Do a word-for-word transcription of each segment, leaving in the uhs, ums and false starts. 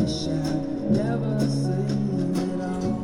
wish I'd never seen it all.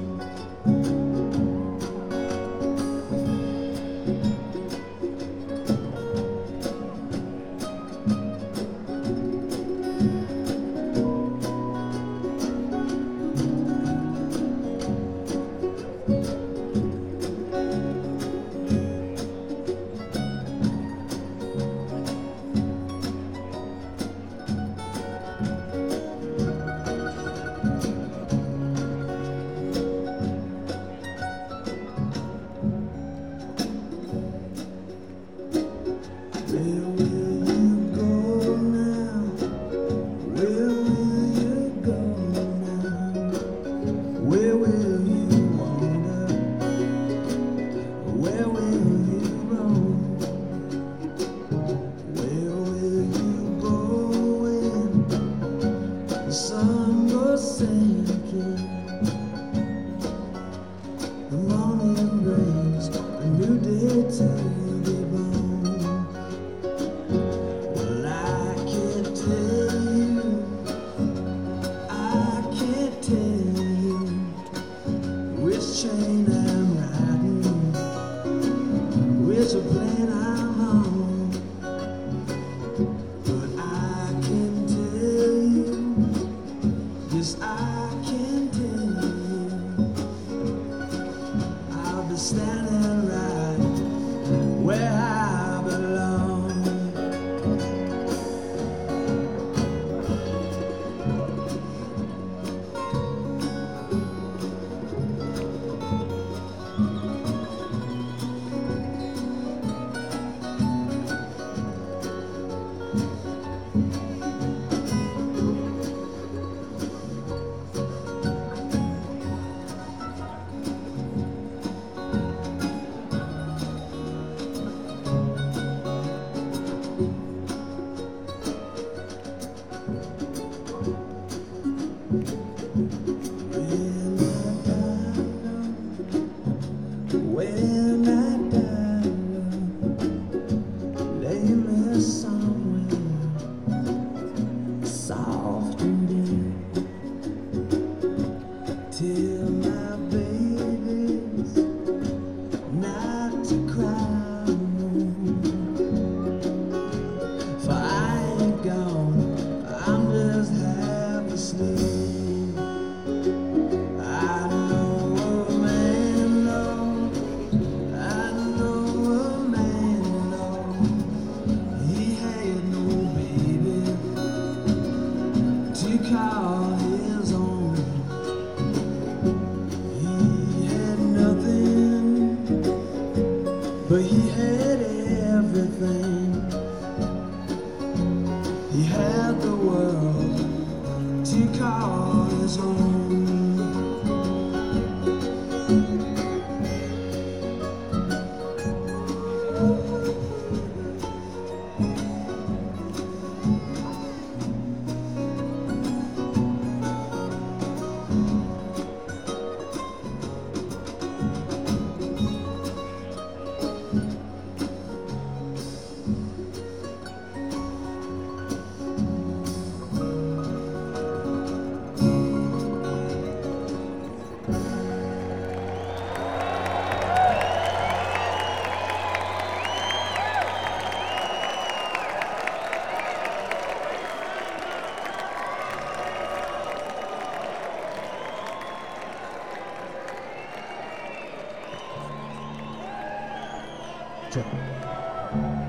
Where will you go now? Where will you go now? Where will you wander? Where will you roam? Where will you go when the sun goes sinking? The morning brings a new day to be born. Which train I'm riding, which plane I'm on, but I can tell you, yes I can tell you, I'll be standing right where I belong. When I die, lay me somewhere soft and dear, till my baby's not to cry no. For I ain't gone, I'm just half asleep. I know a man, Lord, I know a man, Lord, he had no baby to call his own. He had nothing, but he had everything. He had the world to call his own. Ciao.